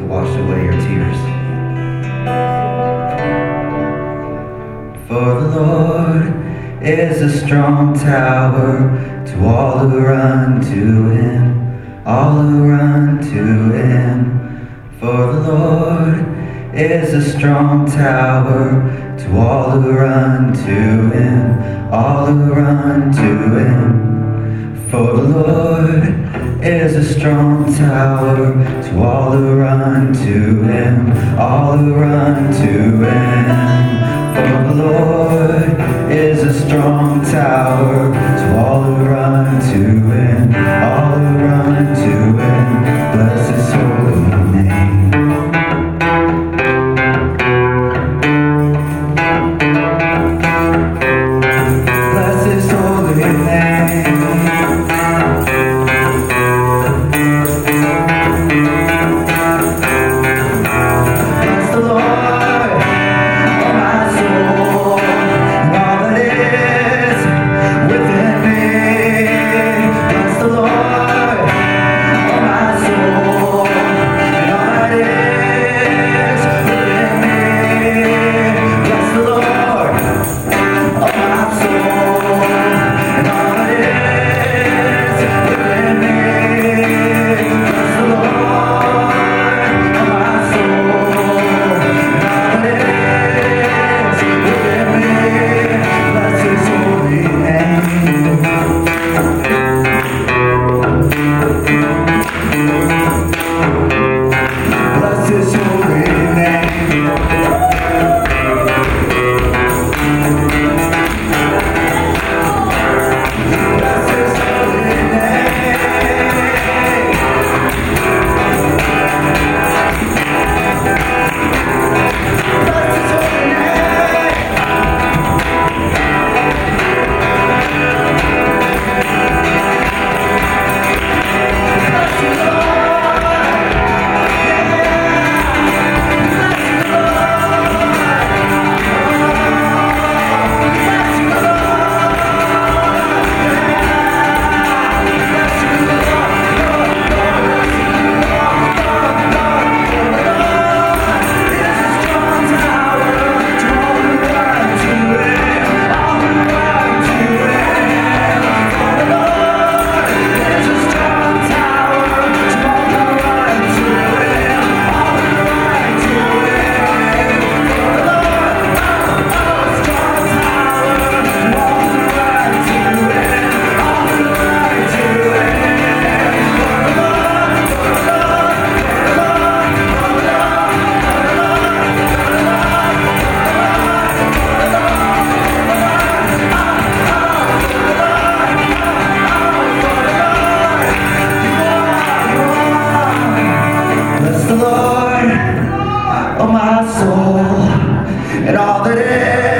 to wash away your tears. For the Lord is a strong tower to all who run to Him, all who run to Him. For the Lord is a strong tower to all who run to Him, all who run to Him. For the Lord is a strong tower to all who run to Him, all who run to Him. For the Lord is a strong tower to all who run to Him, all who run to Him. Bless His holy name. Bless His holy name. Bless the Lord, oh my soul, and all that is within me. Bless the Lord, oh my soul, and all that is within me. Bless the Lord, oh my soul, and all that is within me. Bless the Lord, oh my soul, and all that is within me. Bless His holy name. Bless His holy name. Bless His holy Bless the Lord, oh my soul, and all that is